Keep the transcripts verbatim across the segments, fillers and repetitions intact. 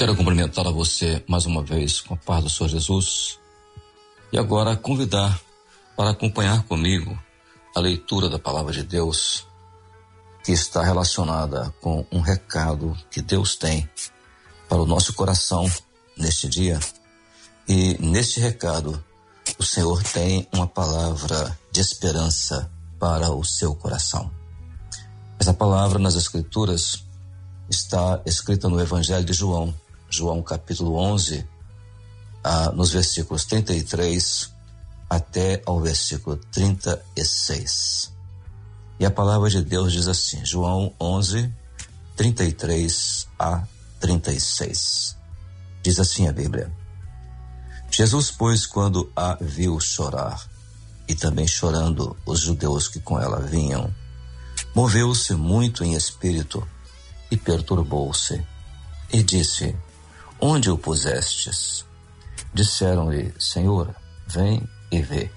Quero cumprimentar a você mais uma vez com a paz do Senhor Jesus e agora convidar para acompanhar comigo a leitura da Palavra de Deus, que está relacionada com um recado que Deus tem para o nosso coração neste dia. E neste recado, o Senhor tem uma palavra de esperança para o seu coração. Essa palavra nas Escrituras está escrita no Evangelho de João, João capítulo onze, ah, nos versículos trinta e três até ao versículo trinta e seis. E a palavra de Deus diz assim, João onze, trinta e três a trinta e seis. Diz assim a Bíblia: Jesus, pois, quando a viu chorar, e também chorando os judeus que com ela vinham, moveu-se muito em espírito e perturbou-se, e disse: Onde o pusestes? Disseram-lhe: Senhor, vem e vê.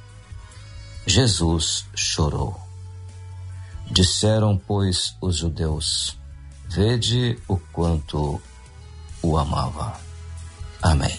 Jesus chorou. Disseram, pois, os judeus: Vede o quanto o amava. Amém.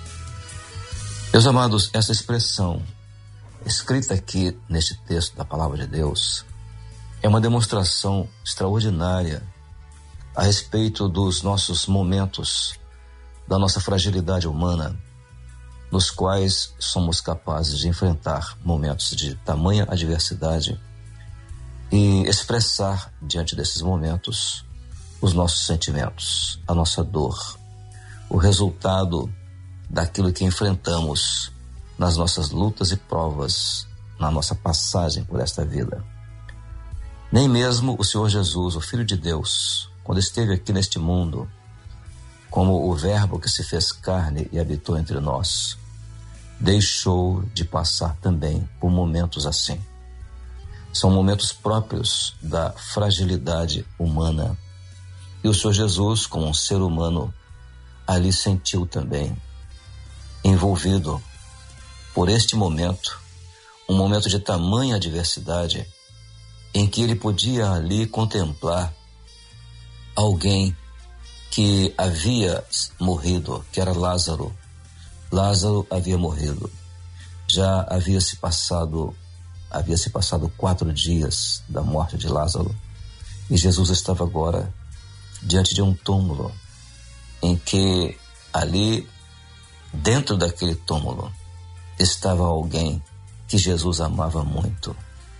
Meus amados, essa expressão escrita aqui neste texto da Palavra de Deus é uma demonstração extraordinária a respeito dos nossos momentos, da nossa fragilidade humana, nos quais somos capazes de enfrentar momentos de tamanha adversidade e expressar diante desses momentos os nossos sentimentos, a nossa dor, o resultado daquilo que enfrentamos nas nossas lutas e provas, na nossa passagem por esta vida. Nem mesmo o Senhor Jesus, o Filho de Deus, quando esteve aqui neste mundo, como o Verbo que se fez carne e habitou entre nós, deixou de passar também por momentos assim. São momentos próprios da fragilidade humana. E o Senhor Jesus, como um ser humano, ali sentiu também, envolvido por este momento, um momento de tamanha adversidade, em que ele podia ali contemplar alguém que havia morrido, que era Lázaro. Lázaro havia morrido. Já havia se passado, havia se passado quatro dias da morte de Lázaro. E Jesus estava agora diante de um túmulo, em que ali, dentro daquele túmulo, estava alguém que Jesus amava muito.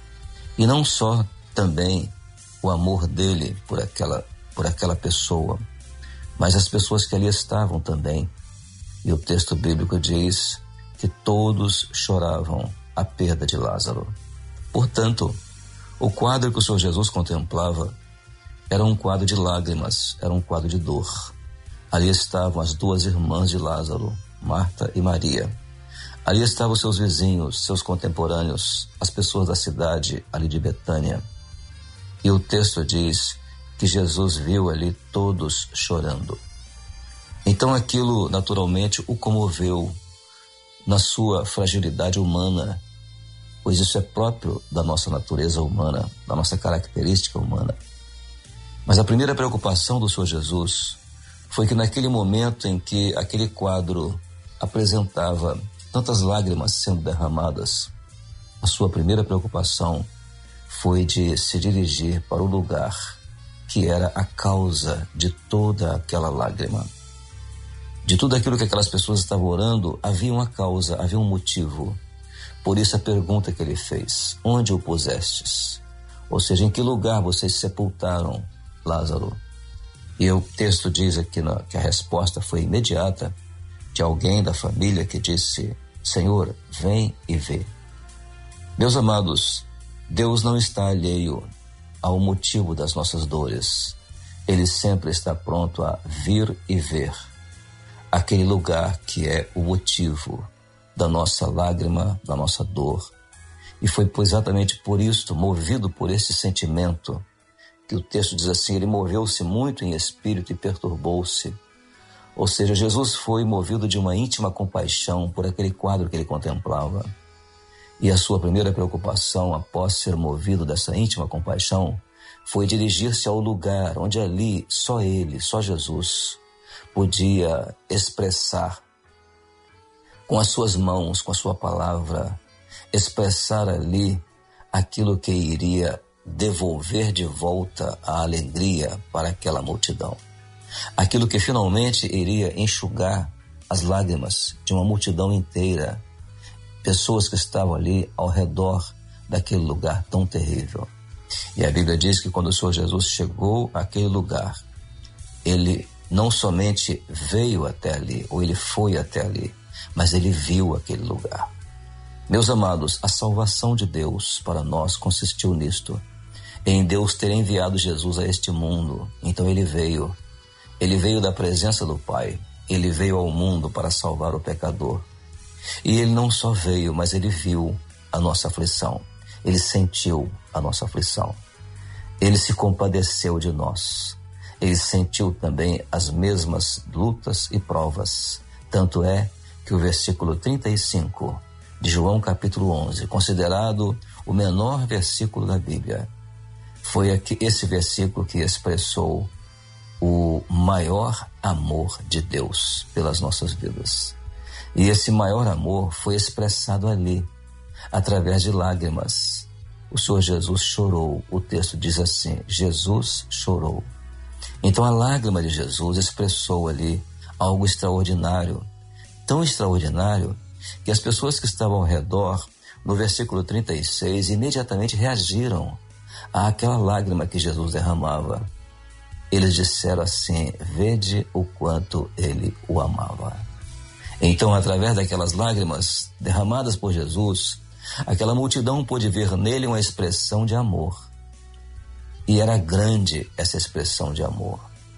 E não só também o amor dele por aquela, por aquela pessoa, mas as pessoas que ali estavam também. E o texto bíblico diz que todos choravam a perda de Lázaro. Portanto, o quadro que o Senhor Jesus contemplava era um quadro de lágrimas, era um quadro de dor. Ali estavam as duas irmãs de Lázaro, Marta e Maria. Ali estavam seus vizinhos, seus contemporâneos, as pessoas da cidade ali de Betânia. E o texto diz que Jesus viu ali todos chorando. Então aquilo naturalmente o comoveu na sua fragilidade humana, pois isso é próprio da nossa natureza humana, da nossa característica humana. Mas a primeira preocupação do Senhor Jesus foi que naquele momento em que aquele quadro apresentava tantas lágrimas sendo derramadas, a sua primeira preocupação foi de se dirigir para o lugar que era a causa de toda aquela lágrima. De tudo aquilo que aquelas pessoas estavam orando, havia uma causa, havia um motivo. Por isso a pergunta que ele fez: onde o pusestes? Ou seja, em que lugar vocês sepultaram Lázaro? E o texto diz aqui na, que a resposta foi imediata, de alguém da família que disse: Senhor, vem e vê. Meus amados, Deus não está alheio ao motivo das nossas dores. Ele sempre está pronto a vir e ver aquele lugar que é o motivo da nossa lágrima, da nossa dor. E foi exatamente por isso, movido por esse sentimento, que o texto diz assim: ele moveu-se muito em espírito e perturbou-se. Ou seja, Jesus foi movido de uma íntima compaixão por aquele quadro que ele contemplava. E a sua primeira preocupação, após ser movido dessa íntima compaixão, foi dirigir-se ao lugar onde ali só ele, só Jesus, podia expressar com as suas mãos, com a sua palavra, expressar ali aquilo que iria devolver de volta a alegria para aquela multidão. Aquilo que finalmente iria enxugar as lágrimas de uma multidão inteira, pessoas que estavam ali ao redor daquele lugar tão terrível. E a Bíblia diz que quando o Senhor Jesus chegou àquele lugar, ele não somente veio até ali, ou ele foi até ali, mas ele viu aquele lugar. Meus amados, a salvação de Deus para nós consistiu nisto, em Deus ter enviado Jesus a este mundo. Então ele veio, ele veio da presença do Pai, ele veio ao mundo para salvar o pecador. E ele não só veio, mas ele viu a nossa aflição, ele sentiu a nossa aflição, ele se compadeceu de nós, ele sentiu também as mesmas lutas e provas. Tanto é que o versículo trinta e cinco de João capítulo onze, considerado o menor versículo da Bíblia, foi aqui, esse versículo que expressou o maior amor de Deus pelas nossas vidas. E esse maior amor foi expressado ali, através de lágrimas. O Senhor Jesus chorou. O texto diz assim: Jesus chorou. Então a lágrima de Jesus expressou ali algo extraordinário, tão extraordinário que as pessoas que estavam ao redor, no versículo trinta e seis, imediatamente reagiram àquela lágrima que Jesus derramava. Eles disseram assim: vede o quanto ele o amava. Então, através daquelas lágrimas derramadas por Jesus, aquela multidão pôde ver nele uma expressão de amor. E era grande essa expressão de amor,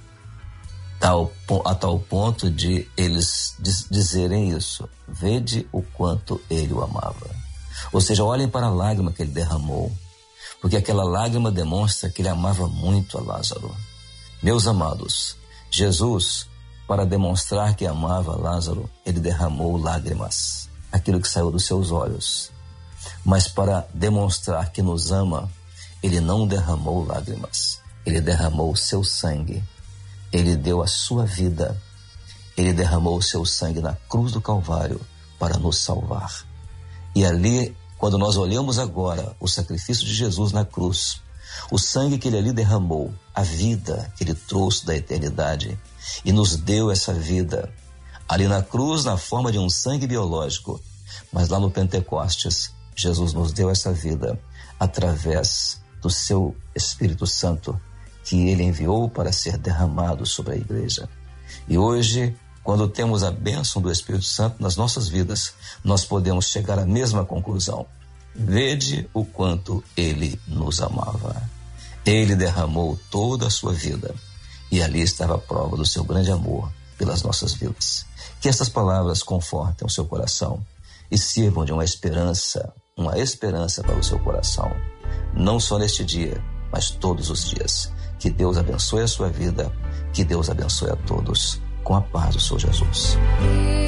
tal, a tal ponto de eles dizerem isso: vede o quanto ele o amava. Ou seja, olhem para a lágrima que ele derramou, porque aquela lágrima demonstra que ele amava muito a Lázaro. Meus amados, Jesus, para demonstrar que amava Lázaro, ele derramou lágrimas, aquilo que saiu dos seus olhos. Mas para demonstrar que nos ama, ele não derramou lágrimas, ele derramou o seu sangue, ele deu a sua vida, ele derramou o seu sangue na cruz do Calvário para nos salvar. E ali, quando nós olhamos agora o sacrifício de Jesus na cruz, o sangue que ele ali derramou, a vida que ele trouxe da eternidade e nos deu essa vida, ali na cruz na forma de um sangue biológico, mas lá no Pentecostes, Jesus nos deu essa vida através do seu Espírito Santo, que ele enviou para ser derramado sobre a igreja. E hoje, quando temos a bênção do Espírito Santo nas nossas vidas, nós podemos chegar à mesma conclusão: vede o quanto ele nos amava. Ele derramou toda a sua vida, e ali estava a prova do seu grande amor pelas nossas vidas. Que essas palavras confortem o seu coração e sirvam de uma esperança, uma esperança para o seu coração, não só neste dia, mas todos os dias. Que Deus abençoe a sua vida, que Deus abençoe a todos, com a paz do Senhor Jesus.